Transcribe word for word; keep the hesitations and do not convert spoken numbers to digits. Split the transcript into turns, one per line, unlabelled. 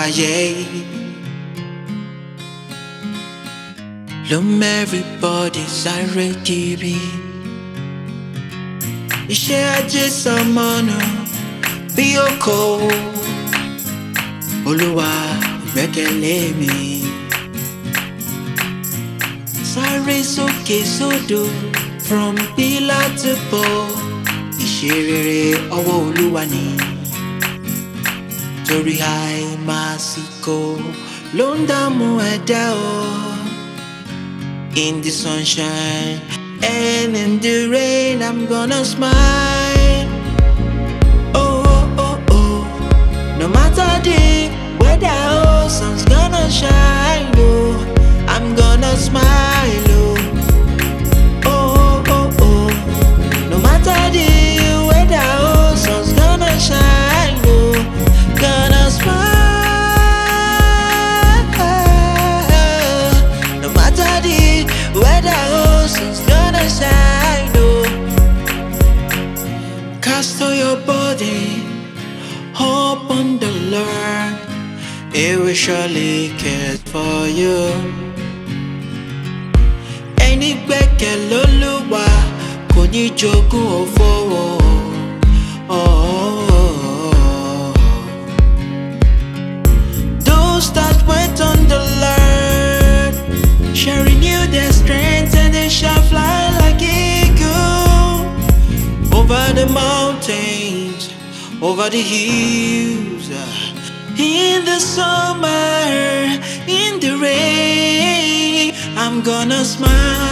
ayé ló everybody sáré kiri. Iṣẹ́ ajé sọmọnà bí oko, Olúwa ìgbẹ́kẹ̀lé mi. Sáré sókè sódò from pillar to pole. Iṣẹ́ rere ọwọ́ Olúwa ni. Torí àìmásìkò ló ń dààmú ẹ̀dá o. In the sunshine and in the rain, I'm gonna smile. Oh, oh, oh, oh. No matter the weather, oh, sun's gonna shine. Oh, I'm gonna smile. Oh, oh, oh, oh. No matter the weather, oh, sun's gonna shine. Oh, gonna smile. No matter the weather, oh, sun's gonna shine. Oh, cast all your body upon the Lord, He will surely care for you. Ẹni gbẹ́kẹ̀lé Olúwa kò ní jogún òfò. Those that wait on the Lord shall renew their strength, and they shall fly like eagle over the mountains, over the hills. In the summer, in the rain, I'm gonna smile.